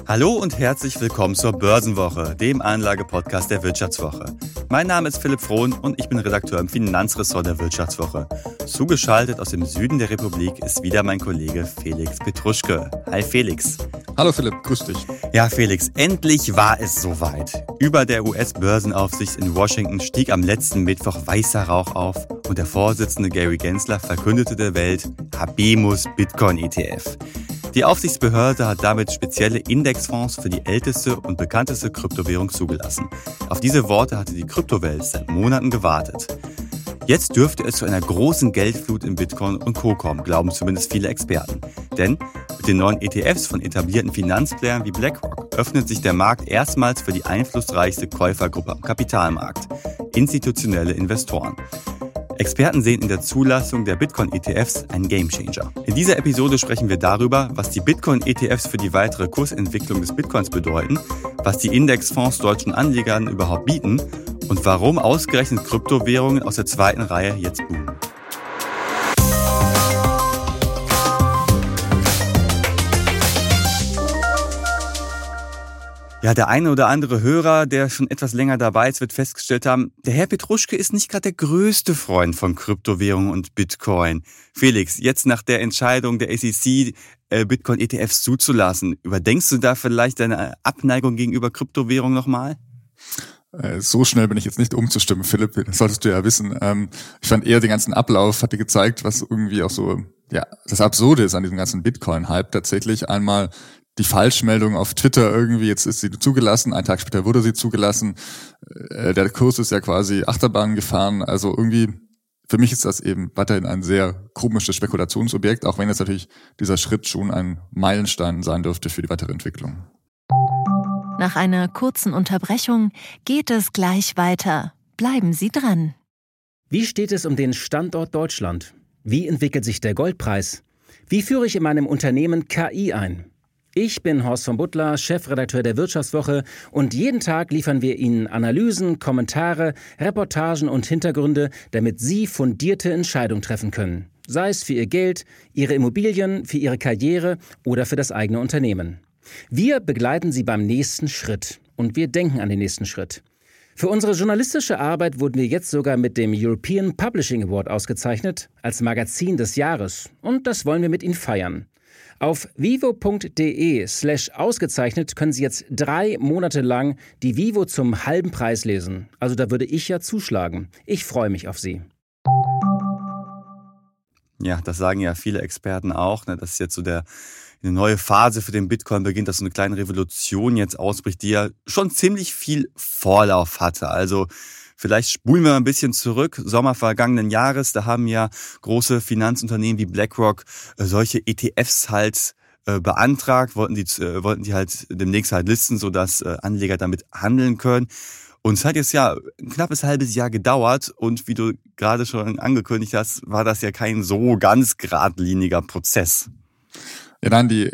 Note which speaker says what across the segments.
Speaker 1: Hallo und herzlich willkommen zur Börsenwoche, dem Anlagepodcast der Wirtschaftswoche. Mein Name ist Philipp Frohn und ich bin Redakteur im Finanzressort der Wirtschaftswoche. Zugeschaltet aus dem Süden der Republik ist wieder mein Kollege Felix Petruschke. Hi Felix.
Speaker 2: Hallo Philipp, grüß dich.
Speaker 1: Ja Felix, endlich war es soweit. Über der US-Börsenaufsicht in Washington stieg am letzten Mittwoch weißer Rauch auf und der Vorsitzende Gary Gensler verkündete der Welt Habemus Bitcoin ETF. Die Aufsichtsbehörde hat damit spezielle Indexfonds für die älteste und bekannteste Kryptowährung zugelassen. Auf diese Worte hatte die Kryptowelt seit Monaten gewartet. Jetzt dürfte es zu einer großen Geldflut in Bitcoin und Co. kommen, glauben zumindest viele Experten. Denn mit den neuen ETFs von etablierten Finanzplayern wie BlackRock öffnet sich der Markt erstmals für die einflussreichste Käufergruppe am Kapitalmarkt: institutionelle Investoren. Experten sehen in der Zulassung der Bitcoin-ETFs einen Gamechanger. In dieser Episode sprechen wir darüber, was die Bitcoin-ETFs für die weitere Kursentwicklung des Bitcoins bedeuten, was die Indexfonds deutschen Anlegern überhaupt bieten und warum ausgerechnet Kryptowährungen aus der zweiten Reihe jetzt boomen. Ja, der eine oder andere Hörer, der schon etwas länger dabei ist, wird festgestellt haben, der Herr Petruschke ist nicht gerade der größte Freund von Kryptowährungen und Bitcoin. Felix, jetzt nach der Entscheidung der SEC, Bitcoin-ETFs zuzulassen, überdenkst du da vielleicht deine Abneigung gegenüber Kryptowährungen nochmal?
Speaker 2: So schnell bin ich jetzt nicht umzustimmen, Philipp, das solltest du ja wissen. Ich fand eher den ganzen Ablauf hatte gezeigt, was irgendwie auch so, ja, das Absurde ist an diesem ganzen Bitcoin-Hype tatsächlich. Einmal die Falschmeldung auf Twitter irgendwie, jetzt ist sie zugelassen, einen Tag später wurde sie zugelassen. Der Kurs ist ja quasi Achterbahn gefahren. Also irgendwie, für mich ist das eben weiterhin ein sehr komisches Spekulationsobjekt, auch wenn jetzt natürlich dieser Schritt schon ein Meilenstein sein dürfte für die weitere Entwicklung.
Speaker 3: Nach einer kurzen Unterbrechung geht es gleich weiter. Bleiben Sie dran.
Speaker 4: Wie steht es um den Standort Deutschland? Wie entwickelt sich der Goldpreis? Wie führe ich in meinem Unternehmen KI ein? Ich bin Horst von Butler, Chefredakteur der Wirtschaftswoche, und jeden Tag liefern wir Ihnen Analysen, Kommentare, Reportagen und Hintergründe, damit Sie fundierte Entscheidungen treffen können. Sei es für Ihr Geld, Ihre Immobilien, für Ihre Karriere oder für das eigene Unternehmen. Wir begleiten Sie beim nächsten Schritt und wir denken an den nächsten Schritt. Für unsere journalistische Arbeit wurden wir jetzt sogar mit dem European Publishing Award ausgezeichnet als Magazin des Jahres, und das wollen wir mit Ihnen feiern. Auf vivo.de/ausgezeichnet können Sie jetzt 3 Monate lang die Vivo zum halben Preis lesen. Also da würde ich ja zuschlagen. Ich freue mich auf Sie.
Speaker 1: Ja, das sagen ja viele Experten auch, ne, dass jetzt so eine neue Phase für den Bitcoin beginnt, dass so eine kleine Revolution jetzt ausbricht, die ja schon ziemlich viel Vorlauf hatte. Also vielleicht spulen wir mal ein bisschen zurück. Sommer vergangenen Jahres, da haben ja große Finanzunternehmen wie BlackRock solche ETFs halt beantragt, wollten die halt demnächst halt listen, sodass Anleger damit handeln können. Und es hat jetzt ja ein knappes halbes Jahr gedauert und wie du gerade schon angekündigt hast, war das ja kein so ganz geradliniger Prozess.
Speaker 2: Ja, nein, die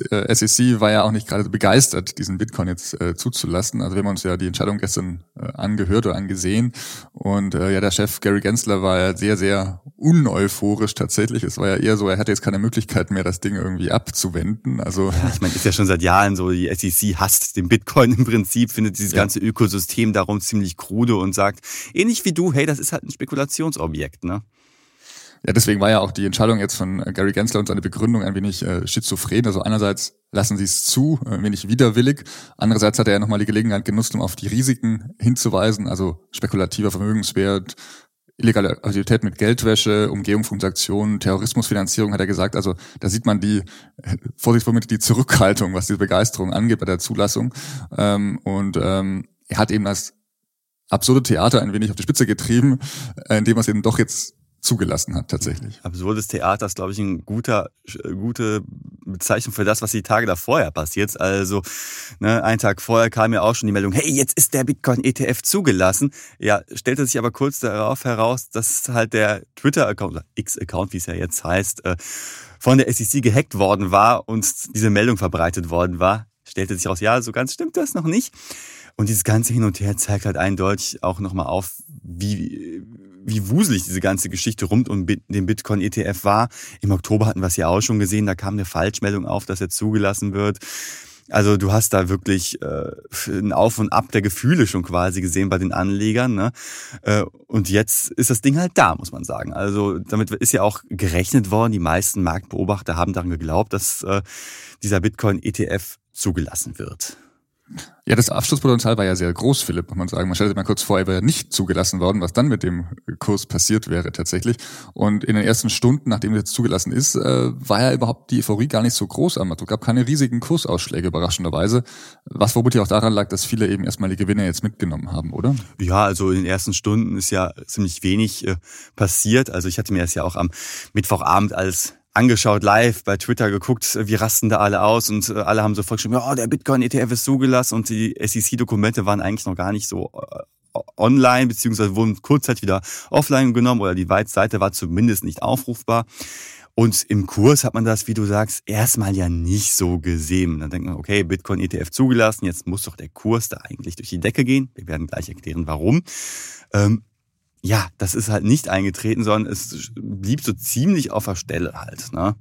Speaker 2: SEC war ja auch nicht gerade begeistert, diesen Bitcoin jetzt zuzulassen. Also wir haben uns ja die Entscheidung gestern angehört oder angesehen. Und ja, der Chef Gary Gensler war ja sehr, sehr uneuphorisch tatsächlich. Es war ja eher so, er hatte jetzt keine Möglichkeit mehr, das Ding irgendwie abzuwenden. Also
Speaker 1: ja, ich meine, ist ja schon seit Jahren so, die SEC hasst den Bitcoin im Prinzip, findet dieses ganze Ökosystem darum ziemlich krude und sagt, ähnlich wie du, hey, das ist halt ein Spekulationsobjekt, ne?
Speaker 2: Ja, deswegen war ja auch die Entscheidung jetzt von Gary Gensler und seine Begründung ein wenig schizophren. Also einerseits lassen sie es zu, ein wenig widerwillig. Andererseits hat er ja nochmal die Gelegenheit genutzt, um auf die Risiken hinzuweisen. Also spekulativer Vermögenswert, illegale Aktivität mit Geldwäsche, Umgehung von Transaktionen, Terrorismusfinanzierung, hat er gesagt. Also da sieht man die, vorsichtshalber die Zurückhaltung, was diese Begeisterung angeht bei der Zulassung. Er hat eben das absurde Theater ein wenig auf die Spitze getrieben, indem er es eben doch jetzt zugelassen hat tatsächlich.
Speaker 1: Absurdes Theater ist, glaube ich, eine gute Bezeichnung für das, was die Tage davor ja passiert. Also einen Tag vorher kam ja auch schon die Meldung, hey, jetzt ist der Bitcoin-ETF zugelassen. Ja, stellte sich aber kurz darauf heraus, dass halt der Twitter-Account, oder X-Account, wie es ja jetzt heißt, von der SEC gehackt worden war und diese Meldung verbreitet worden war. Stellte sich raus, ja, so ganz stimmt das noch nicht. Und dieses ganze Hin und Her zeigt halt eindeutig auch nochmal auf, wie wuselig diese ganze Geschichte rund um den Bitcoin-ETF war. Im Oktober hatten wir es ja auch schon gesehen, da kam eine Falschmeldung auf, dass er zugelassen wird. Also du hast da wirklich ein Auf und Ab der Gefühle schon quasi gesehen bei den Anlegern, ne? Und jetzt ist das Ding halt da, muss man sagen. Also damit ist ja auch gerechnet worden. Die meisten Marktbeobachter haben daran geglaubt, dass dieser Bitcoin-ETF zugelassen wird.
Speaker 2: Ja, das Absturzpotenzial war ja sehr groß, Philipp, muss man sagen. Man stellt sich mal kurz vor, er wäre nicht zugelassen worden, was dann mit dem Kurs passiert wäre tatsächlich. Und in den ersten Stunden, nachdem er jetzt zugelassen ist, war ja überhaupt die Euphorie gar nicht so groß am Markt. Es gab keine riesigen Kursausschläge, überraschenderweise. Was vermutlich auch daran lag, dass viele eben erstmal die Gewinne jetzt mitgenommen haben, oder?
Speaker 1: Ja, also in den ersten Stunden ist ja ziemlich wenig passiert. Also ich hatte mir das ja auch am Mittwochabend als angeschaut, live bei Twitter geguckt, wie rasten da alle aus und alle haben sofort geschrieben, ja, der Bitcoin-ETF ist zugelassen und die SEC-Dokumente waren eigentlich noch gar nicht so online, beziehungsweise wurden kurzzeitig wieder offline genommen oder die Seite war zumindest nicht aufrufbar. Und im Kurs hat man das, wie du sagst, erstmal ja nicht so gesehen. Dann denkt man, okay, Bitcoin-ETF zugelassen, jetzt muss doch der Kurs da eigentlich durch die Decke gehen. Wir werden gleich erklären, warum. Ja, das ist halt nicht eingetreten, sondern es blieb so ziemlich auf der Stelle halt, ne?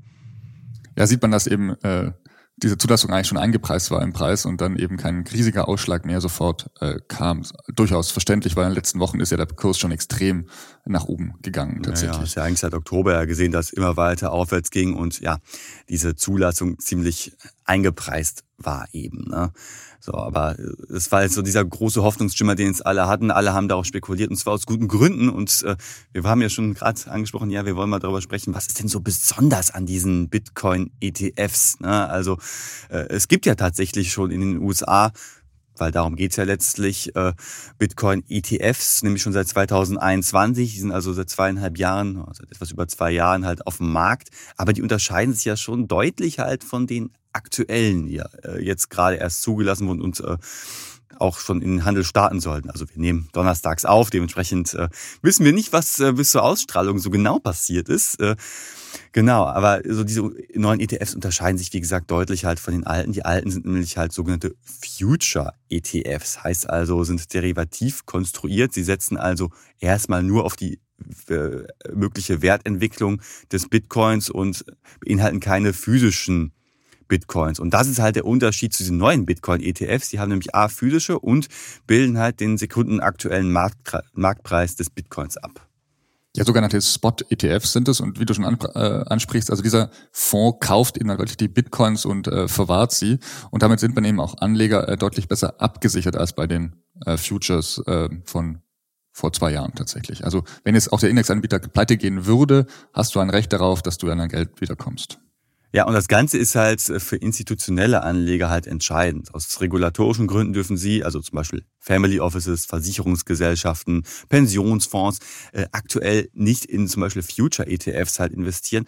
Speaker 2: Ja, sieht man, dass eben diese Zulassung eigentlich schon eingepreist war im Preis und dann eben kein riesiger Ausschlag mehr sofort kam. Durchaus verständlich, weil in den letzten Wochen ist ja der Kurs schon extrem nach oben gegangen tatsächlich.
Speaker 1: Ja, ist ja eigentlich seit Oktober ja gesehen, dass es immer weiter aufwärts ging und ja, diese Zulassung ziemlich eingepreist war eben, ne? So, aber es war jetzt so dieser große Hoffnungsschimmer, den es alle hatten. Alle haben darauf spekuliert und zwar aus guten Gründen. Und wir haben ja schon gerade angesprochen, ja, wir wollen mal darüber sprechen, was ist denn so besonders an diesen Bitcoin-ETFs? Ne? Also es gibt ja tatsächlich schon in den USA, weil darum geht's ja letztlich, Bitcoin-ETFs, nämlich schon seit 2021. Die sind also seit 2,5 Jahren, seit etwas über 2 Jahren halt auf dem Markt. Aber die unterscheiden sich ja schon deutlich halt von den aktuellen, die ja jetzt gerade erst zugelassen wurden und auch schon in den Handel starten sollten. Also wir nehmen donnerstags auf, dementsprechend wissen wir nicht, was bis zur Ausstrahlung so genau passiert ist. Genau, aber so diese neuen ETFs unterscheiden sich, wie gesagt, deutlich halt von den alten. Die alten sind nämlich halt sogenannte Future-ETFs, heißt also, sind derivativ konstruiert. Sie setzen also erstmal nur auf die mögliche Wertentwicklung des Bitcoins und beinhalten keine physischen Bitcoins. Und das ist halt der Unterschied zu diesen neuen Bitcoin-ETFs. Die haben nämlich physische und bilden halt den sekundenaktuellen Marktpreis des Bitcoins ab.
Speaker 2: Ja, sogenannte Spot-ETFs sind es und wie du schon ansprichst, also dieser Fonds kauft eben wirklich die Bitcoins und verwahrt sie und damit sind man eben auch Anleger deutlich besser abgesichert als bei den Futures von vor 2 Jahren tatsächlich. Also wenn jetzt auch der Indexanbieter pleite gehen würde, hast du ein Recht darauf, dass du an dein Geld wiederkommst.
Speaker 1: Ja, und das Ganze ist halt für institutionelle Anleger halt entscheidend. Aus regulatorischen Gründen dürfen sie, also zum Beispiel Family Offices, Versicherungsgesellschaften, Pensionsfonds, aktuell nicht in zum Beispiel Future-ETFs halt investieren,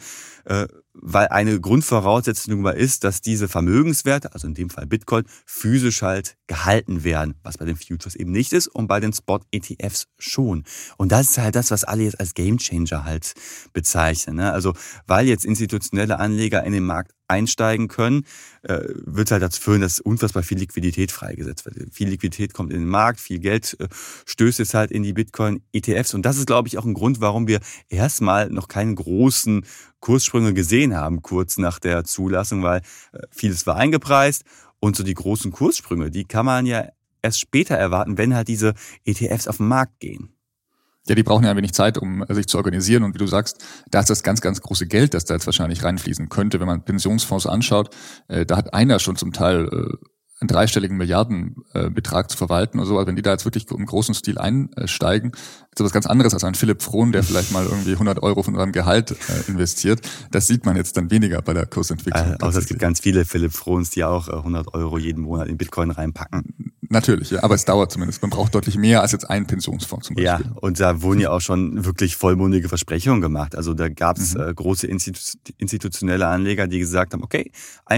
Speaker 1: weil eine Grundvoraussetzung ist, dass diese Vermögenswerte, also in dem Fall Bitcoin, physisch halt gehalten werden, was bei den Futures eben nicht ist und bei den Spot-ETFs schon. Und das ist halt das, was alle jetzt als Gamechanger halt bezeichnen, ne? Also weil jetzt institutionelle Anleger in den Markt einsteigen können, wird halt dazu führen, dass unfassbar viel Liquidität freigesetzt wird. Viel Liquidität kommt in den Markt, viel Geld stößt jetzt halt in die Bitcoin-ETFs. Und das ist, glaube ich, auch ein Grund, warum wir erstmal noch keine großen Kurssprünge gesehen haben, kurz nach der Zulassung, weil vieles war eingepreist. Und so die großen Kurssprünge, die kann man ja erst später erwarten, wenn halt diese ETFs auf den Markt gehen.
Speaker 2: Ja, die brauchen ja ein wenig Zeit, um sich zu organisieren. Und wie du sagst, da ist das ganz, ganz große Geld, das da jetzt wahrscheinlich reinfließen könnte. Wenn man Pensionsfonds anschaut, da hat einer schon zum Teil einen 3-stelligen Milliardenbetrag zu verwalten oder so. Also wenn die da jetzt wirklich im großen Stil einsteigen, ist das was ganz anderes als ein Philipp Frohn, der vielleicht mal irgendwie 100 Euro von seinem Gehalt investiert. Das sieht man jetzt dann weniger bei der Kursentwicklung.
Speaker 1: Also es gibt ganz viele Philipp Frohns, die auch 100 Euro jeden Monat in Bitcoin reinpacken.
Speaker 2: Natürlich, ja, aber es dauert zumindest. Man braucht deutlich mehr als jetzt einen Pensionsfonds zum Beispiel.
Speaker 1: Ja, und da wurden ja auch schon wirklich vollmundige Versprechungen gemacht. Also da gab es große institutionelle Anleger, die gesagt haben, okay,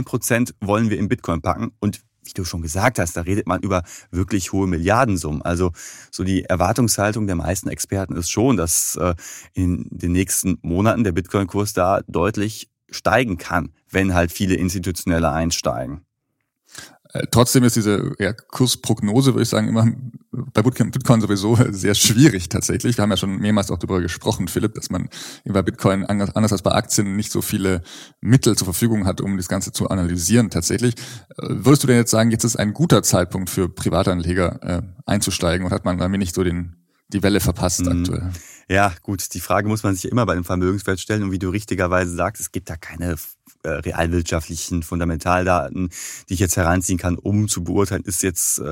Speaker 1: 1% wollen wir in Bitcoin packen. Und wie du schon gesagt hast, da redet man über wirklich hohe Milliardensummen. Also so die Erwartungshaltung der meisten Experten ist schon, dass in den nächsten Monaten der Bitcoin-Kurs da deutlich steigen kann, wenn halt viele Institutionelle einsteigen.
Speaker 2: Trotzdem ist diese Kursprognose, würde ich sagen, immer bei Bitcoin sowieso sehr schwierig tatsächlich. Wir haben ja schon mehrmals auch darüber gesprochen, Philipp, dass man bei Bitcoin anders als bei Aktien nicht so viele Mittel zur Verfügung hat, um das Ganze zu analysieren tatsächlich. Würdest du denn jetzt sagen, jetzt ist ein guter Zeitpunkt für Privatanleger einzusteigen und hat man ein wenig so die Welle verpasst aktuell?
Speaker 1: Ja, gut, die Frage muss man sich ja immer bei dem Vermögenswert stellen. Und wie du richtigerweise sagst, es gibt da keine realwirtschaftlichen Fundamentaldaten, die ich jetzt heranziehen kann, um zu beurteilen, ist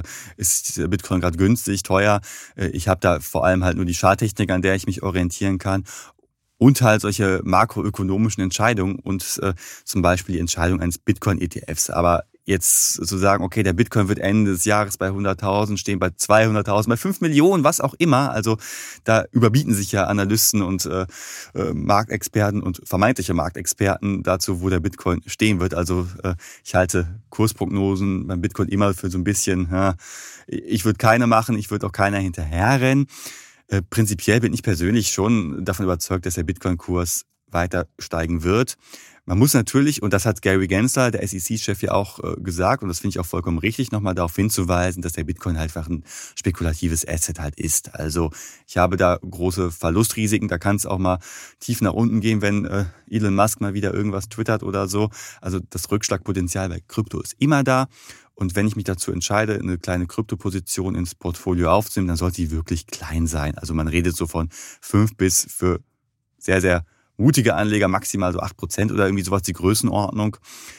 Speaker 1: Bitcoin gerade günstig, teuer. Ich habe da vor allem halt nur die Charttechnik, an der ich mich orientieren kann. Und halt solche makroökonomischen Entscheidungen und zum Beispiel die Entscheidung eines Bitcoin-ETFs. Aber jetzt zu sagen, okay, der Bitcoin wird Ende des Jahres bei 100.000 stehen, bei 200.000, bei 5 Millionen, was auch immer. Also da überbieten sich ja Analysten und Marktexperten und vermeintliche Marktexperten dazu, wo der Bitcoin stehen wird. Also ich halte Kursprognosen beim Bitcoin immer für so ein bisschen, ich würde keine machen, ich würde auch keiner hinterherrennen. Prinzipiell bin ich persönlich schon davon überzeugt, dass der Bitcoin-Kurs weiter steigen wird. Man muss natürlich, und das hat Gary Gensler, der SEC-Chef, ja auch gesagt, und das finde ich auch vollkommen richtig, nochmal darauf hinzuweisen, dass der Bitcoin halt einfach ein spekulatives Asset halt ist. Also ich habe da große Verlustrisiken, da kann es auch mal tief nach unten gehen, wenn Elon Musk mal wieder irgendwas twittert oder so. Also das Rückschlagpotenzial bei Krypto ist immer da. Und wenn ich mich dazu entscheide, eine kleine Kryptoposition ins Portfolio aufzunehmen, dann sollte die wirklich klein sein. Also man redet so von 5 bis für sehr, sehr mutige Anleger maximal so 8% oder irgendwie sowas, die Größenordnung.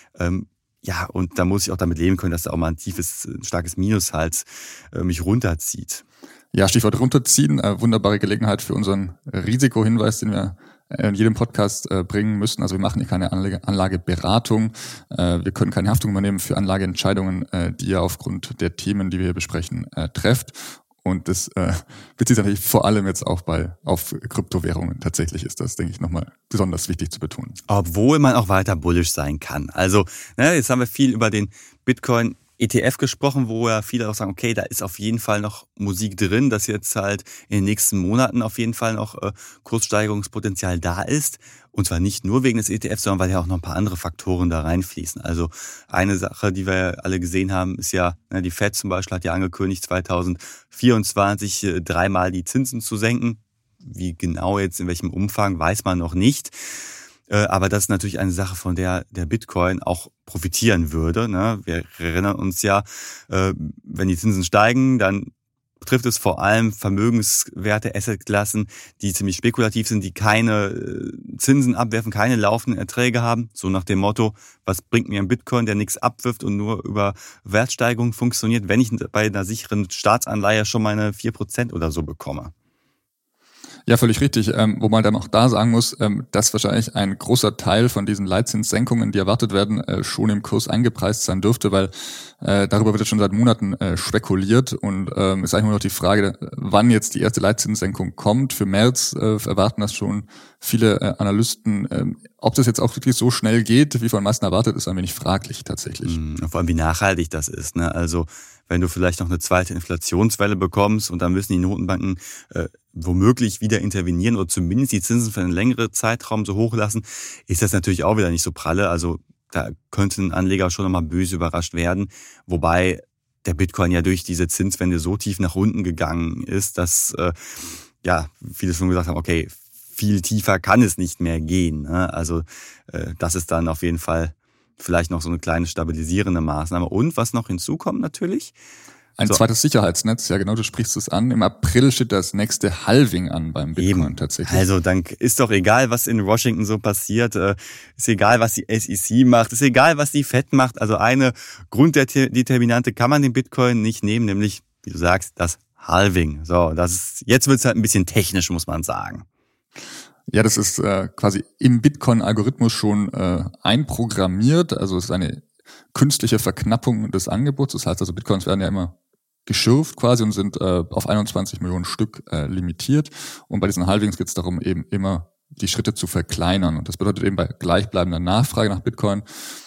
Speaker 1: Ja, und da muss ich auch damit leben können, dass da auch mal ein starkes Minus halt mich runterzieht.
Speaker 2: Ja, Stichwort runterziehen. Wunderbare Gelegenheit für unseren Risikohinweis, den wir in jedem Podcast bringen müssen. Also wir machen hier keine Anlageberatung. Wir können keine Haftung übernehmen für Anlageentscheidungen, die ihr aufgrund der Themen, die wir hier besprechen, trefft. Und das bezieht sich natürlich vor allem jetzt auch auf Kryptowährungen. Tatsächlich ist das, denke ich, nochmal besonders wichtig zu betonen.
Speaker 1: Obwohl man auch weiter bullish sein kann. Also jetzt haben wir viel über den Bitcoin ETF gesprochen, wo ja viele auch sagen, okay, da ist auf jeden Fall noch Musik drin, dass jetzt halt in den nächsten Monaten auf jeden Fall noch Kurssteigerungspotenzial da ist. Und zwar nicht nur wegen des ETFs, sondern weil ja auch noch ein paar andere Faktoren da reinfließen. Also eine Sache, die wir ja alle gesehen haben, ist ja, die Fed zum Beispiel hat ja angekündigt, 2024 dreimal die Zinsen zu senken. Wie genau jetzt, in welchem Umfang, weiß man noch nicht. Aber das ist natürlich eine Sache, von der Bitcoin auch profitieren würde. Wir erinnern uns ja, wenn die Zinsen steigen, dann betrifft es vor allem vermögenswerte Assetklassen, die ziemlich spekulativ sind, die keine Zinsen abwerfen, keine laufenden Erträge haben. So nach dem Motto, was bringt mir ein Bitcoin, der nichts abwirft und nur über Wertsteigerung funktioniert, wenn ich bei einer sicheren Staatsanleihe schon meine 4% oder so bekomme.
Speaker 2: Ja, völlig richtig. Wo man dann auch da sagen muss, dass wahrscheinlich ein großer Teil von diesen Leitzinssenkungen, die erwartet werden, schon im Kurs eingepreist sein dürfte, weil darüber wird jetzt schon seit Monaten spekuliert und ist eigentlich nur noch die Frage, wann jetzt die erste Leitzinssenkung kommt. Für März erwarten das schon viele Analysten. Ob das jetzt auch wirklich so schnell geht, wie von den meisten erwartet, ist ein wenig fraglich tatsächlich.
Speaker 1: Vor allem, wie nachhaltig das ist. Also wenn du vielleicht noch eine zweite Inflationswelle bekommst und dann müssen die Notenbanken womöglich wieder intervenieren oder zumindest die Zinsen für einen längeren Zeitraum so hoch lassen, ist das natürlich auch wieder nicht so pralle. Also da könnte ein Anleger schon nochmal böse überrascht werden. Wobei der Bitcoin ja durch diese Zinswende so tief nach unten gegangen ist, dass viele schon gesagt haben, okay, viel tiefer kann es nicht mehr gehen. Also das ist dann auf jeden Fall vielleicht noch so eine kleine stabilisierende Maßnahme. Und was noch hinzukommt natürlich,
Speaker 2: ein zweites Sicherheitsnetz, ja genau, du sprichst es an. Im April steht das nächste Halving an beim Bitcoin tatsächlich.
Speaker 1: Also dann ist doch egal, was in Washington so passiert, ist egal, was die SEC macht, ist egal, was die Fed macht. Also eine Grunddeterminante kann man den Bitcoin nicht nehmen, nämlich, wie du sagst, das Halving. So, jetzt wird's halt ein bisschen technisch, muss man sagen.
Speaker 2: Ja, das ist quasi im Bitcoin-Algorithmus schon einprogrammiert. Also es ist eine künstliche Verknappung des Angebots. Das heißt also, Bitcoins werden ja immer geschürft quasi und sind auf 21 Millionen Stück limitiert. Und bei diesen Halvings geht es darum, eben immer die Schritte zu verkleinern. Und das bedeutet eben bei gleichbleibender Nachfrage nach Bitcoin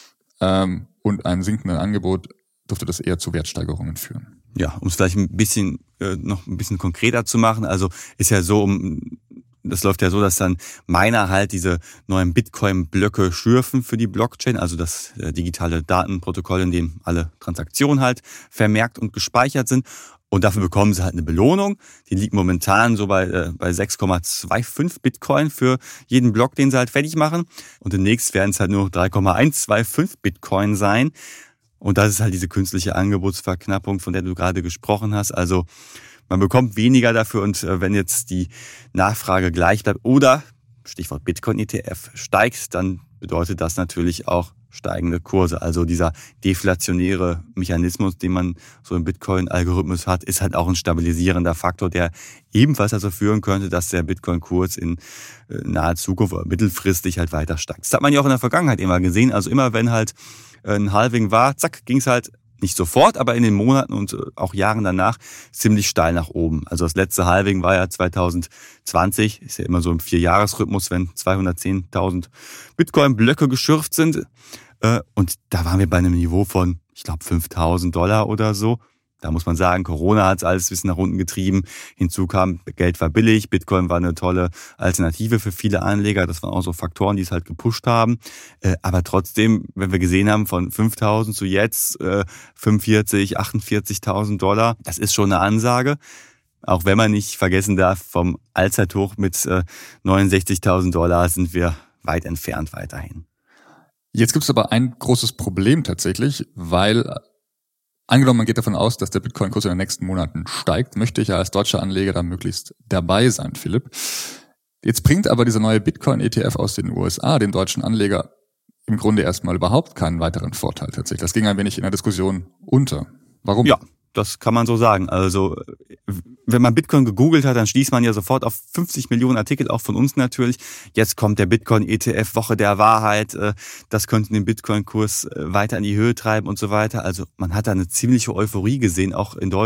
Speaker 2: und einem sinkenden Angebot dürfte das eher zu Wertsteigerungen führen.
Speaker 1: Ja, um es vielleicht noch ein bisschen konkreter zu machen. Also ist ja so, das läuft ja so, dass dann Miner halt diese neuen Bitcoin-Blöcke schürfen für die Blockchain, also das digitale Datenprotokoll, in dem alle Transaktionen halt vermerkt und gespeichert sind. Und dafür bekommen sie halt eine Belohnung. Die liegt momentan so bei 6,25 Bitcoin für jeden Block, den sie halt fertig machen. Und demnächst werden es halt nur 3,125 Bitcoin sein. Und das ist halt diese künstliche Angebotsverknappung, von der du gerade gesprochen hast. Also man bekommt weniger dafür. Und wenn jetzt die Nachfrage gleich bleibt oder, Stichwort Bitcoin-ETF, steigt, dann bedeutet das natürlich auch steigende Kurse. Also dieser deflationäre Mechanismus, den man so im Bitcoin-Algorithmus hat, ist halt auch ein stabilisierender Faktor, der ebenfalls dazu führen könnte, dass der Bitcoin-Kurs in naher Zukunft oder mittelfristig halt weiter steigt. Das hat man ja auch in der Vergangenheit immer gesehen. Also immer wenn halt ein Halving war, zack, ging es halt nicht sofort, aber in den Monaten und auch Jahren danach ziemlich steil nach oben. Also das letzte Halving war ja 2020, ist ja immer so im 4-Jahres-Rhythmus, wenn 210.000 Bitcoin-Blöcke geschürft sind. Und da waren wir bei einem Niveau von, ich glaube, $5.000 oder so. Da muss man sagen, Corona hat es alles ein bisschen nach unten getrieben. Hinzu kam, Geld war billig, Bitcoin war eine tolle Alternative für viele Anleger. Das waren auch so Faktoren, die es halt gepusht haben. Aber trotzdem, wenn wir gesehen haben, von 5.000 zu jetzt 45.000, 48.000 $, das ist schon eine Ansage. Auch wenn man nicht vergessen darf, vom Allzeithoch mit 69.000 $ sind wir weit entfernt weiterhin.
Speaker 2: Jetzt gibt es aber ein großes Problem tatsächlich, weil angenommen, man geht davon aus, dass der Bitcoin-Kurs in den nächsten Monaten steigt, möchte ich ja als deutscher Anleger da möglichst dabei sein, Philipp. Jetzt bringt aber dieser neue Bitcoin-ETF aus den USA den deutschen Anleger im Grunde erstmal überhaupt keinen weiteren Vorteil tatsächlich. Das ging ein wenig in der Diskussion unter. Warum?
Speaker 1: Ja, das kann man so sagen. Also wenn man Bitcoin gegoogelt hat, dann schließt man ja sofort auf 50 Millionen Artikel, auch von uns natürlich. Jetzt kommt der Bitcoin-ETF, Woche der Wahrheit. Das könnte den Bitcoin-Kurs weiter in die Höhe treiben und so weiter. Also man hat da eine ziemliche Euphorie gesehen, auch in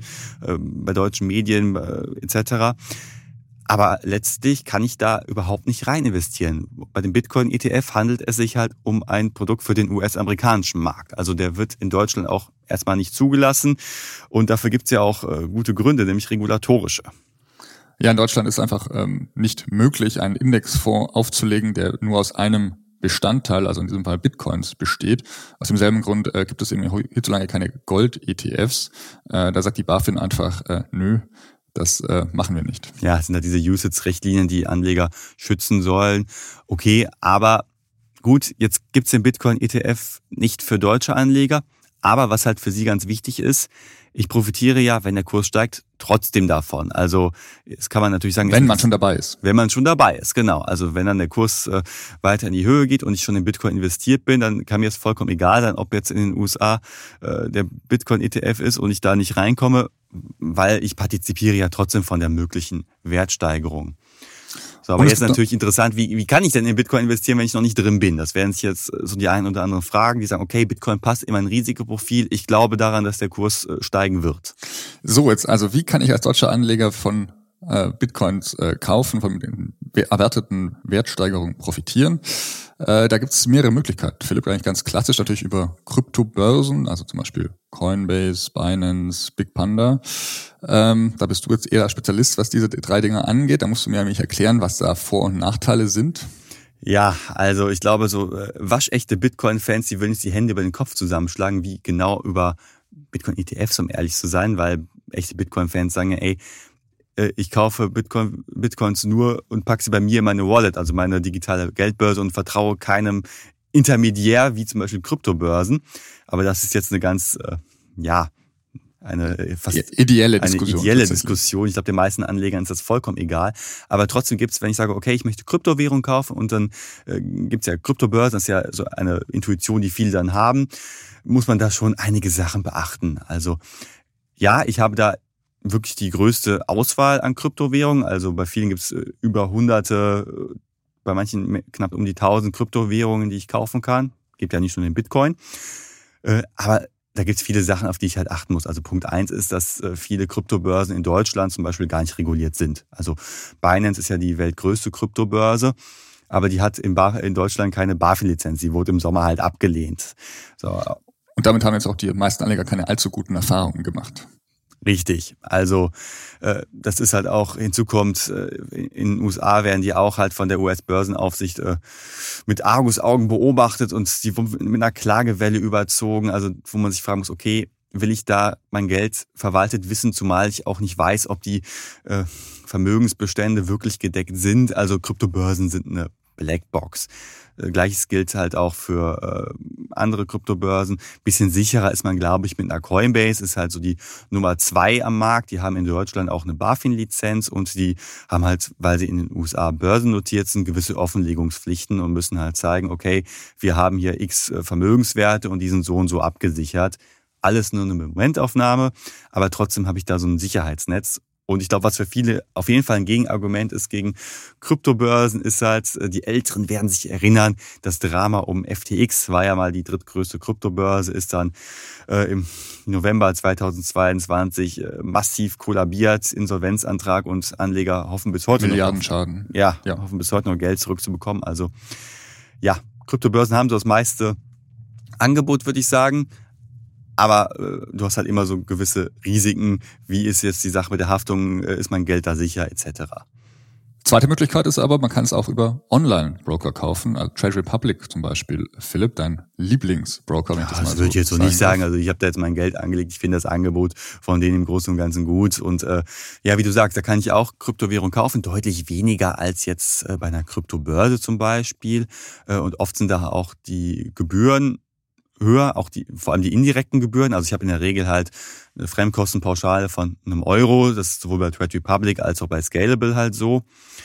Speaker 1: bei deutschen Medien etc. Aber letztlich kann ich da überhaupt nicht rein investieren. Bei dem Bitcoin-ETF handelt es sich halt um ein Produkt für den US-amerikanischen Markt. Also der wird in Deutschland auch erstmal nicht zugelassen. Und dafür gibt es ja auch gute Gründe, nämlich regulatorische.
Speaker 2: Ja, in Deutschland ist einfach nicht möglich, einen Indexfonds aufzulegen, der nur aus einem Bestandteil, also in diesem Fall Bitcoins, besteht. Aus demselben Grund gibt es eben hierzulande keine Gold-ETFs. Da sagt die BaFin einfach, nö. Das machen wir nicht.
Speaker 1: Ja, es sind ja diese UCITS-Richtlinien, die Anleger schützen sollen. Okay, aber gut, jetzt gibt's den Bitcoin-ETF nicht für deutsche Anleger. Aber was halt für Sie ganz wichtig ist, ich profitiere ja, wenn der Kurs steigt, trotzdem davon. Also das kann man natürlich sagen.
Speaker 2: Wenn man schon dabei ist.
Speaker 1: Wenn man schon dabei ist, genau. Also wenn dann der Kurs weiter in die Höhe geht und ich schon in Bitcoin investiert bin, dann kann mir es vollkommen egal sein, ob jetzt in den USA der Bitcoin-ETF ist und ich da nicht reinkomme, weil ich partizipiere ja trotzdem von der möglichen Wertsteigerung. So, aber jetzt natürlich interessant, wie kann ich denn in Bitcoin investieren, wenn ich noch nicht drin bin? Das wären sich jetzt so die ein oder anderen Fragen, die sagen, okay, Bitcoin passt in mein Risikoprofil. Ich glaube daran, dass der Kurs steigen wird.
Speaker 2: So, jetzt, also wie kann ich als deutscher Anleger von Bitcoins kaufen, von den erwarteten Wertsteigerungen profitieren? Da gibt es mehrere Möglichkeiten. Philipp, eigentlich ganz klassisch natürlich über Kryptobörsen, also zum Beispiel Coinbase, Binance, Bitpanda. Da bist du jetzt eher Spezialist, was diese 3 Dinge angeht. Da musst du mir nämlich erklären, was da Vor- und Nachteile sind.
Speaker 1: Ja, also ich glaube, so waschechte Bitcoin-Fans, die würden sich die Hände über den Kopf zusammenschlagen, wie genau über Bitcoin-ETFs, um ehrlich zu sein, weil echte Bitcoin-Fans sagen ja, ey, ich kaufe Bitcoins nur und packe sie bei mir in meine Wallet, also meine digitale Geldbörse, und vertraue keinem Intermediär, wie zum Beispiel Kryptobörsen. Aber das ist jetzt eine ganz, eine fast
Speaker 2: ideelle Diskussion.
Speaker 1: Ich glaube, den meisten Anlegern ist das vollkommen egal. Aber trotzdem gibt's, wenn ich sage, okay, ich möchte Kryptowährung kaufen, und dann gibt's ja Kryptobörsen, das ist ja so eine Intuition, die viele dann haben, muss man da schon einige Sachen beachten. Also ja, ich habe da wirklich die größte Auswahl an Kryptowährungen. Also bei vielen gibt's über Hunderte, bei manchen knapp um die 1000 Kryptowährungen, die ich kaufen kann. Gibt ja nicht nur den Bitcoin. Aber da gibt's viele Sachen, auf die ich halt achten muss. Also Punkt 1 ist, dass viele Kryptobörsen in Deutschland zum Beispiel gar nicht reguliert sind. Also Binance ist ja die weltgrößte Kryptobörse, aber die hat in Deutschland keine BaFin-Lizenz. Sie wurde im Sommer halt abgelehnt. So.
Speaker 2: Und damit haben jetzt auch die meisten Anleger keine allzu guten Erfahrungen gemacht.
Speaker 1: Richtig. Also das ist halt auch, hinzukommt, in den USA werden die auch halt von der US-Börsenaufsicht mit Argusaugen beobachtet und die mit einer Klagewelle überzogen. Also wo man sich fragen muss, okay, will ich da mein Geld verwaltet wissen, zumal ich auch nicht weiß, ob die Vermögensbestände wirklich gedeckt sind. Also Kryptobörsen sind eine Blackbox. Gleiches gilt halt auch für andere Kryptobörsen. Bisschen sicherer ist man, glaube ich, mit einer Coinbase. Ist halt so die Nummer 2 am Markt. Die haben in Deutschland auch eine BaFin-Lizenz und die haben halt, weil sie in den USA börsennotiert sind, gewisse Offenlegungspflichten und müssen halt zeigen, okay, wir haben hier x Vermögenswerte und die sind so und so abgesichert. Alles nur eine Momentaufnahme, aber trotzdem habe ich da so ein Sicherheitsnetz. Und ich glaube, was für viele auf jeden Fall ein Gegenargument ist gegen Kryptobörsen, ist halt, die Älteren werden sich erinnern, das Drama um FTX war ja mal die drittgrößte Kryptobörse, ist dann im November 2022 massiv kollabiert, Insolvenzantrag und Anleger hoffen bis heute
Speaker 2: Milliardenschaden.
Speaker 1: Hoffen bis heute noch Geld zurückzubekommen. Also ja, Kryptobörsen haben so das meiste Angebot, würde ich sagen. Aber du hast halt immer so gewisse Risiken. Wie ist jetzt die Sache mit der Haftung? Ist mein Geld da sicher, etc.?
Speaker 2: Zweite Möglichkeit ist aber, man kann es auch über Online-Broker kaufen. Also Trade Republic zum Beispiel. Philipp, dein Lieblingsbroker, wenn ich das mal so
Speaker 1: würde ich jetzt so nicht sagen. Also ich habe da jetzt mein Geld angelegt. Ich finde das Angebot von denen im Großen und Ganzen gut. Und wie du sagst, da kann ich auch Kryptowährung kaufen. Deutlich weniger als jetzt bei einer Kryptobörse zum Beispiel. Und oft sind da auch die Gebühren höher, auch vor allem die indirekten Gebühren. Also ich habe in der Regel halt eine Fremdkostenpauschale von €1. Das ist sowohl bei Trade Republic als auch bei Scalable halt so.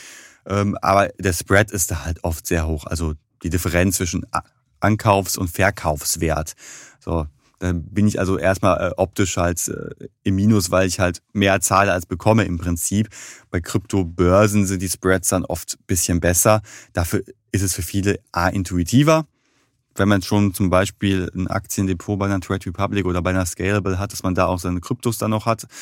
Speaker 1: Aber der Spread ist da halt oft sehr hoch. Also die Differenz zwischen Ankaufs- und Verkaufswert. So, dann bin ich also erstmal optisch halt im Minus, weil ich halt mehr zahle als bekomme im Prinzip. Bei Kryptobörsen sind die Spreads dann oft ein bisschen besser. Dafür ist es für viele intuitiver. Wenn man schon zum Beispiel ein Aktiendepot bei einer Trade Republic oder bei einer Scalable hat, dass man da auch seine Kryptos dann noch hat.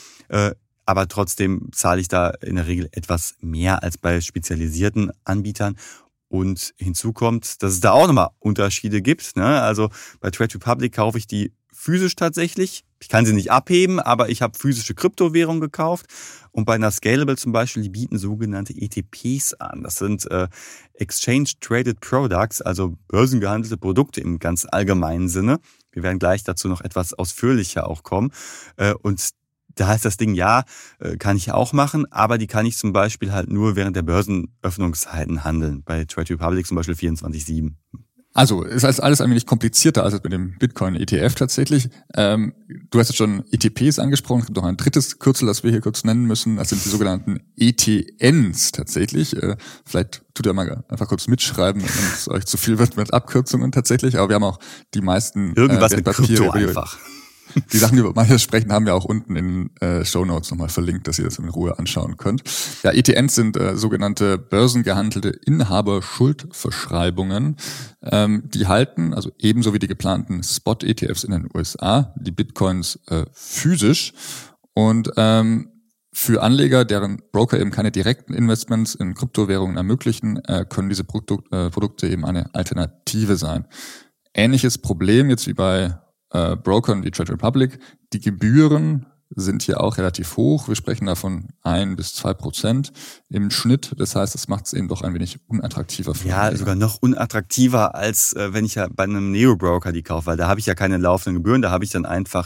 Speaker 1: Aber trotzdem zahle ich da in der Regel etwas mehr als bei spezialisierten Anbietern. Und hinzu kommt, dass es da auch nochmal Unterschiede gibt. Also bei Trade Republic kaufe ich die physisch tatsächlich. Ich kann sie nicht abheben, aber ich habe physische Kryptowährungen gekauft. Und bei einer Scalable zum Beispiel, die bieten sogenannte ETPs an. Das sind Exchange Traded Products, also börsengehandelte Produkte im ganz allgemeinen Sinne. Wir werden gleich dazu noch etwas ausführlicher auch kommen. Und da heißt das Ding, kann ich auch machen, aber die kann ich zum Beispiel halt nur während der Börsenöffnungszeiten handeln. Bei Trade Republic zum Beispiel 24/7.
Speaker 2: Also, es ist alles ein wenig komplizierter als mit dem Bitcoin-ETF tatsächlich. Du hast jetzt schon ETPs angesprochen. Es gibt noch ein drittes Kürzel, das wir hier kurz nennen müssen. Das sind die sogenannten ETNs tatsächlich. Vielleicht tut ihr mal einfach kurz mitschreiben, wenn es euch zu viel wird mit Abkürzungen tatsächlich. Aber wir haben auch die meisten
Speaker 1: irgendwas mit Krypto einfach.
Speaker 2: Die Sachen, über die wir hier sprechen, haben wir auch unten in den Shownotes nochmal verlinkt, dass ihr das in Ruhe anschauen könnt. Ja, ETNs sind sogenannte börsengehandelte Inhaberschuldverschreibungen. Die halten, also ebenso wie die geplanten Spot-ETFs in den USA, die Bitcoins physisch. Und für Anleger, deren Broker eben keine direkten Investments in Kryptowährungen ermöglichen, können diese Produkte eben eine Alternative sein. Ähnliches Problem jetzt wie bei Brokern wie Trade Republic. Die Gebühren sind hier auch relativ hoch. Wir sprechen da von 1-2% im Schnitt. Das heißt, das macht es eben doch ein wenig unattraktiver für Anleger.
Speaker 1: Sogar noch unattraktiver, als wenn ich ja bei einem Neo-Broker die kaufe, weil da habe ich ja keine laufenden Gebühren, da habe ich dann einfach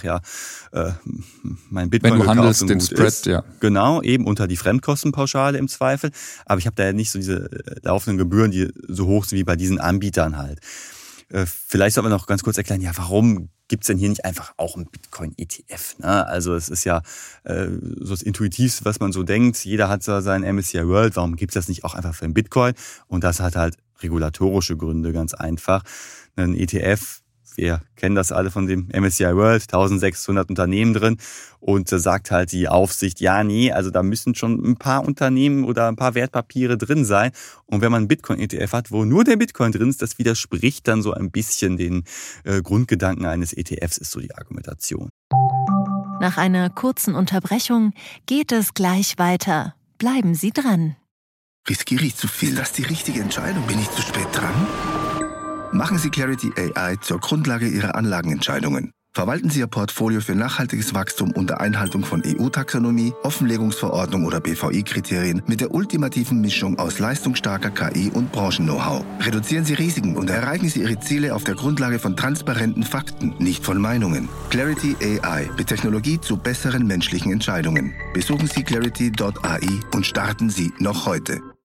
Speaker 1: mein Bitcoin gekauft.
Speaker 2: Wenn du handelst, den Spread,
Speaker 1: ist. Ja. Genau, eben unter die Fremdkostenpauschale im Zweifel. Aber ich habe da ja nicht so diese laufenden Gebühren, die so hoch sind wie bei diesen Anbietern halt. Vielleicht soll man noch ganz kurz erklären, warum gibt's denn hier nicht einfach auch einen Bitcoin-ETF? Ne? Also es ist ja so das Intuitivste, was man so denkt. Jeder hat so seinen MSCI World. Warum gibt's das nicht auch einfach für den Bitcoin? Und das hat halt regulatorische Gründe, ganz einfach. Ein ETF, wir kennen das alle von dem MSCI World, 1600 Unternehmen drin. Und da sagt halt die Aufsicht, also da müssen schon ein paar Unternehmen oder ein paar Wertpapiere drin sein. Und wenn man einen Bitcoin-ETF hat, wo nur der Bitcoin drin ist, das widerspricht dann so ein bisschen den Grundgedanken eines ETFs, ist so die Argumentation.
Speaker 3: Nach einer kurzen Unterbrechung geht es gleich weiter. Bleiben Sie dran.
Speaker 5: Riskiere ich zu viel? Das ist die richtige Entscheidung. Bin ich zu spät dran? Machen Sie Clarity AI zur Grundlage Ihrer Anlagenentscheidungen. Verwalten Sie Ihr Portfolio für nachhaltiges Wachstum unter Einhaltung von EU-Taxonomie, Offenlegungsverordnung oder BVI-Kriterien mit der ultimativen Mischung aus leistungsstarker KI und Branchen-Know-how. Reduzieren Sie Risiken und erreichen Sie Ihre Ziele auf der Grundlage von transparenten Fakten, nicht von Meinungen. Clarity AI mit Technologie zu besseren menschlichen Entscheidungen. Besuchen Sie clarity.ai und starten Sie noch heute.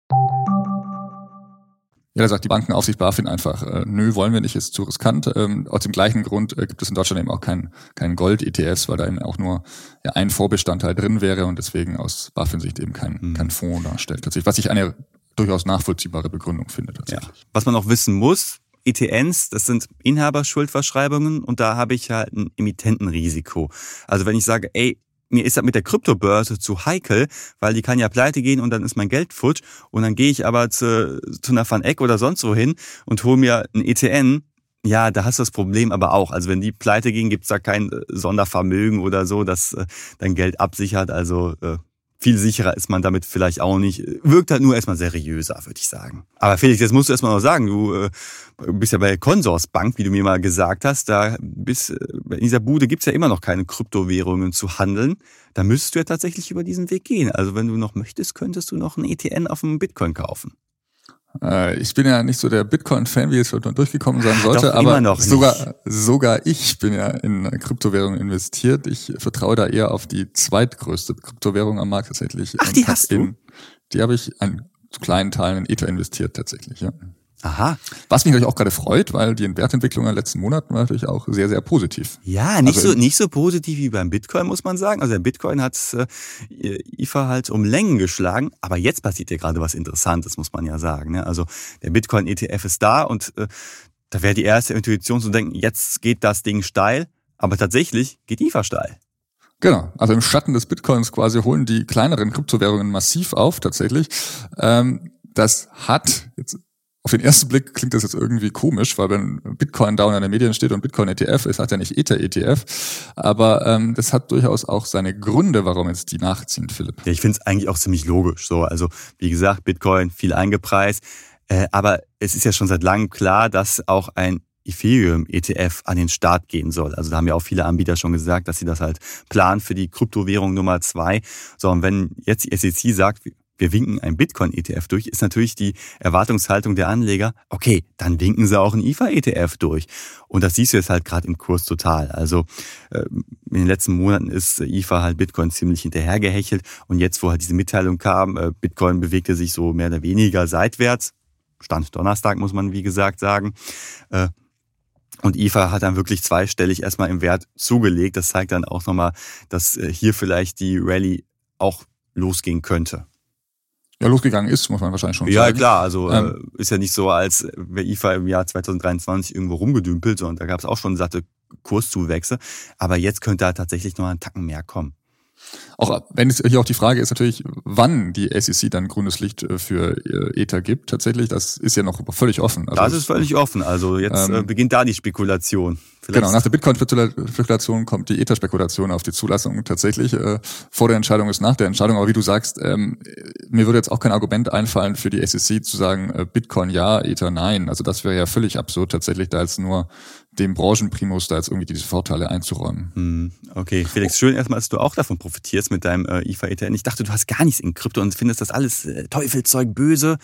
Speaker 2: Ja, da sagt die Bankenaufsicht BaFin einfach, nö, wollen wir nicht, ist zu riskant. Aus dem gleichen Grund gibt es in Deutschland eben auch keinen Gold-ETFs, weil da eben auch nur ein Vorbestandteil drin wäre und deswegen aus BaFin-Sicht eben kein Fonds darstellt. Tatsächlich, was ich eine durchaus nachvollziehbare Begründung finde. Tatsächlich.
Speaker 1: Ja. Was man auch wissen muss, ETNs, das sind Inhaberschuldverschreibungen und da habe ich halt ein Emittentenrisiko. Also wenn ich sage, mir ist das mit der Kryptobörse zu heikel, weil die kann ja pleite gehen und dann ist mein Geld futsch. Und dann gehe ich aber zu einer Van Eck oder sonst wo hin und hole mir ein ETN. Ja, da hast du das Problem aber auch. Also wenn die pleite gehen, gibt's da kein Sondervermögen oder so, das dein Geld absichert. Also viel sicherer ist man damit vielleicht auch nicht. Wirkt halt nur erstmal seriöser, würde ich sagen. Aber Felix, jetzt musst du erstmal noch sagen, du bist ja bei Consorsbank, wie du mir mal gesagt hast. In dieser Bude gibt's ja immer noch keine Kryptowährungen zu handeln. Da müsstest du ja tatsächlich über diesen Weg gehen. Also wenn du noch möchtest, könntest du noch ein ETN auf dem Bitcoin kaufen.
Speaker 2: Ich bin ja nicht so der Bitcoin-Fan, wie es schon durchgekommen sein sollte,
Speaker 1: doch,
Speaker 2: aber
Speaker 1: noch
Speaker 2: sogar ich bin ja in Kryptowährungen investiert. Ich vertraue da eher auf die zweitgrößte Kryptowährung am Markt tatsächlich.
Speaker 1: Ach, die hast du?
Speaker 2: Die habe ich zu kleinen Teilen in Ether investiert tatsächlich, ja.
Speaker 1: Aha.
Speaker 2: Was mich natürlich auch gerade freut, weil die Wertentwicklung in den letzten Monaten war natürlich auch sehr, sehr positiv.
Speaker 1: Ja, nicht so positiv wie beim Bitcoin, muss man sagen. Also der Bitcoin hat IFA halt um Längen geschlagen, aber jetzt passiert ja gerade was Interessantes, muss man ja sagen. Ne? Also der Bitcoin-ETF ist da und da wäre die erste Intuition zu denken, jetzt geht das Ding steil, aber tatsächlich geht IFA steil.
Speaker 2: Genau, also im Schatten des Bitcoins quasi holen die kleineren Kryptowährungen massiv auf tatsächlich. Das hat jetzt auf den ersten Blick klingt das jetzt irgendwie komisch, weil wenn Bitcoin down in den Medien steht und Bitcoin ETF ist, hat ja nicht Ether ETF. Aber das hat durchaus auch seine Gründe, warum jetzt die nachziehen, Philipp.
Speaker 1: Ja, ich finde es eigentlich auch ziemlich logisch. So, also wie gesagt, Bitcoin viel eingepreist. Aber es ist ja schon seit langem klar, dass auch ein Ethereum-ETF an den Start gehen soll. Also da haben ja auch viele Anbieter schon gesagt, dass sie das halt planen für die Kryptowährung Nummer 2. So, und wenn jetzt die SEC sagt, wir winken ein Bitcoin-ETF durch, ist natürlich die Erwartungshaltung der Anleger, okay, dann winken sie auch ein IFA-ETF durch. Und das siehst du jetzt halt gerade im Kurs total. Also in den letzten Monaten ist IFA halt Bitcoin ziemlich hinterhergehechelt. Und jetzt, wo halt diese Mitteilung kam, Bitcoin bewegte sich so mehr oder weniger seitwärts. Stand Donnerstag, muss man wie gesagt sagen. Und IFA hat dann wirklich zweistellig erstmal im Wert zugelegt. Das zeigt dann auch nochmal, dass hier vielleicht die Rallye auch losgehen könnte.
Speaker 2: Ja, losgegangen ist, muss man wahrscheinlich schon sagen.
Speaker 1: Ja, klar, also ist ja nicht so, als wäre IFA im Jahr 2023 irgendwo rumgedümpelt, sondern da gab es auch schon satte Kurszuwächse. Aber jetzt könnte da tatsächlich noch ein Tacken mehr kommen.
Speaker 2: Auch wenn es hier auch die Frage ist natürlich, wann die SEC dann grünes Licht für Ether gibt, tatsächlich, das ist ja noch völlig offen. Also
Speaker 1: das ist völlig offen, also jetzt beginnt da die Spekulation. Vielleicht.
Speaker 2: Genau, nach der Bitcoin-Spekulation kommt die Ether-Spekulation auf die Zulassung tatsächlich. Vor der Entscheidung ist nach der Entscheidung, aber wie du sagst, mir würde jetzt auch kein Argument einfallen für die SEC zu sagen, Bitcoin ja, Ether nein. Also das wäre ja völlig absurd tatsächlich, da jetzt nur dem Branchenprimus da jetzt irgendwie diese Vorteile einzuräumen.
Speaker 1: Okay, Felix, schön erstmal, dass du auch davon profitierst mit deinem IFA-ETN. Ich dachte, du hast gar nichts in Krypto und findest das alles Teufelzeug, böse.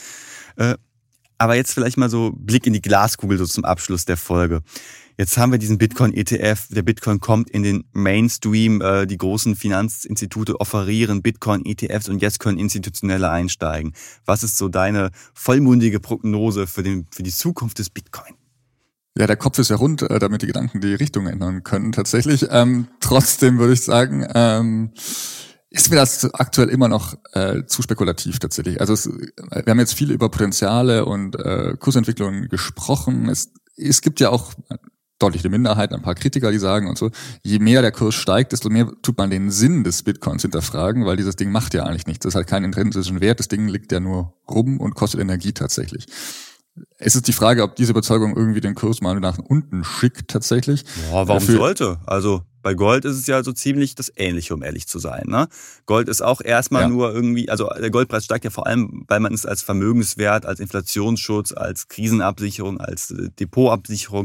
Speaker 1: Aber jetzt vielleicht mal so Blick in die Glaskugel so zum Abschluss der Folge. Jetzt haben wir diesen Bitcoin-ETF, der Bitcoin kommt in den Mainstream, die großen Finanzinstitute offerieren Bitcoin-ETFs und jetzt können Institutionelle einsteigen. Was ist so deine vollmundige Prognose für die Zukunft des Bitcoin?
Speaker 2: Ja, der Kopf ist ja rund, damit die Gedanken die Richtung ändern können tatsächlich. Trotzdem würde ich sagen, ist mir das aktuell immer noch zu spekulativ tatsächlich. Also wir haben jetzt viel über Potenziale und Kursentwicklungen gesprochen. Es gibt ja auch deutliche Minderheit, ein paar Kritiker, die sagen und so, je mehr der Kurs steigt, desto mehr tut man den Sinn des Bitcoins hinterfragen, weil dieses Ding macht ja eigentlich nichts. Das hat keinen intrinsischen Wert, das Ding liegt ja nur rum und kostet Energie tatsächlich. Es ist die Frage, ob diese Überzeugung irgendwie den Kurs mal nach unten schickt tatsächlich.
Speaker 1: Ja, warum sollte? Also bei Gold ist es ja so ziemlich das Ähnliche, um ehrlich zu sein. Ne? Gold ist auch erstmal nur irgendwie, also der Goldpreis steigt ja vor allem, weil man es als Vermögenswert, als Inflationsschutz, als Krisenabsicherung, als Depotabsicherung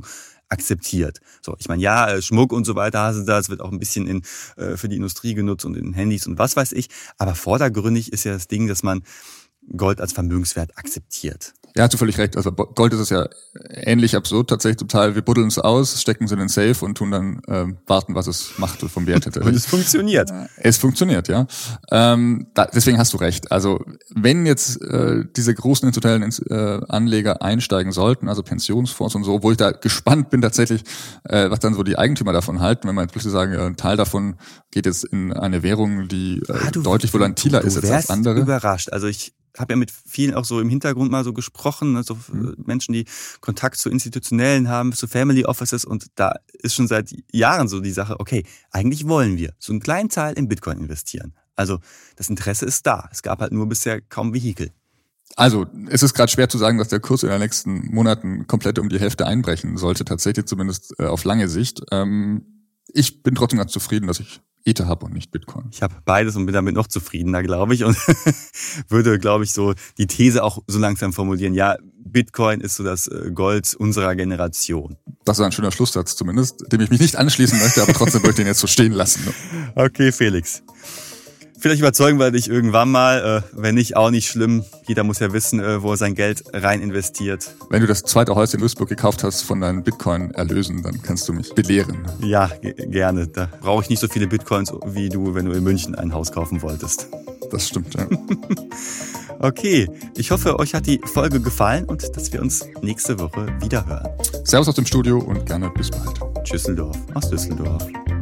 Speaker 1: akzeptiert. So, ich meine, ja, Schmuck und so weiter, das wird auch ein bisschen für die Industrie genutzt und in Handys und was weiß ich. Aber vordergründig ist ja das Ding, dass man Gold als Vermögenswert akzeptiert.
Speaker 2: Ja, hast du völlig recht. Also Gold ist es ja ähnlich absurd tatsächlich zum Teil. Wir buddeln es aus, stecken es in den Safe und tun dann warten, was es macht und vom Wert hätte.
Speaker 1: Und es funktioniert.
Speaker 2: Es funktioniert, ja. Deswegen hast du recht. Also wenn jetzt diese großen institutionellen Anleger einsteigen sollten, also Pensionsfonds und so, wo ich da gespannt bin tatsächlich, was dann so die Eigentümer davon halten, wenn man jetzt plötzlich sagen, ein Teil davon geht jetzt in eine Währung, die deutlich volatiler ist als andere.
Speaker 1: Überrascht. Also ich habe ja mit vielen auch so im Hintergrund mal so gesprochen, also Menschen, die Kontakt zu Institutionellen haben, zu Family Offices, und da ist schon seit Jahren so die Sache, okay, eigentlich wollen wir so einen kleinen Teil in Bitcoin investieren. Also das Interesse ist da. Es gab halt nur bisher kaum Vehikel.
Speaker 2: Also es ist gerade schwer zu sagen, dass der Kurs in den nächsten Monaten komplett um die Hälfte einbrechen sollte, tatsächlich zumindest auf lange Sicht. Ich bin trotzdem ganz zufrieden, dass ich Ether habe und nicht Bitcoin.
Speaker 1: Ich habe beides und bin damit noch zufriedener, glaube ich, und würde, glaube ich, so die These auch so langsam formulieren, ja, Bitcoin ist so das Gold unserer Generation.
Speaker 2: Das ist ein schöner Schlusssatz zumindest, dem ich mich nicht anschließen möchte, aber trotzdem würde ich den jetzt so stehen lassen.
Speaker 1: Okay, Felix. Vielleicht überzeugen wir dich irgendwann mal, wenn nicht, auch nicht schlimm. Jeder muss ja wissen, wo er sein Geld rein investiert.
Speaker 2: Wenn du das zweite Häuschen in Duisburg gekauft hast von deinen Bitcoin-Erlösen, dann kannst du mich belehren.
Speaker 1: Ja, gerne. Da brauche ich nicht so viele Bitcoins wie du, wenn du in München ein Haus kaufen wolltest.
Speaker 2: Das stimmt, ja.
Speaker 1: Okay, ich hoffe, euch hat die Folge gefallen und dass wir uns nächste Woche wieder hören.
Speaker 2: Servus aus dem Studio und gerne bis bald.
Speaker 1: Tschüsseldorf aus Düsseldorf.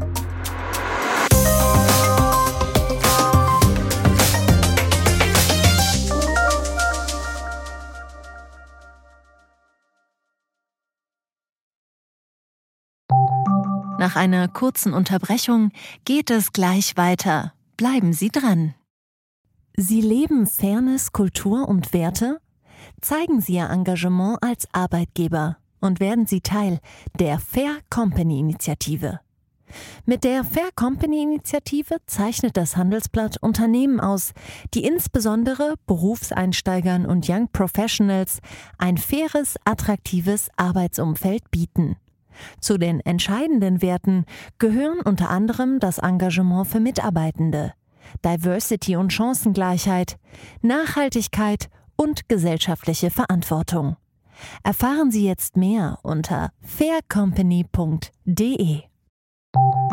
Speaker 3: Nach einer kurzen Unterbrechung geht es gleich weiter. Bleiben Sie dran. Sie leben Fairness, Kultur und Werte? Zeigen Sie Ihr Engagement als Arbeitgeber und werden Sie Teil der Fair Company Initiative. Mit der Fair Company Initiative zeichnet das Handelsblatt Unternehmen aus, die insbesondere Berufseinsteigern und Young Professionals ein faires, attraktives Arbeitsumfeld bieten. Zu den entscheidenden Werten gehören unter anderem das Engagement für Mitarbeitende, Diversity und Chancengleichheit, Nachhaltigkeit und gesellschaftliche Verantwortung. Erfahren Sie jetzt mehr unter faircompany.de.